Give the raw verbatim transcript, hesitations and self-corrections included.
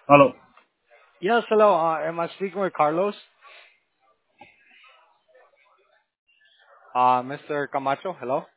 Hello. Yes, hello. Uh, am I speaking with Carlos? Uh, mister Camacho, hello.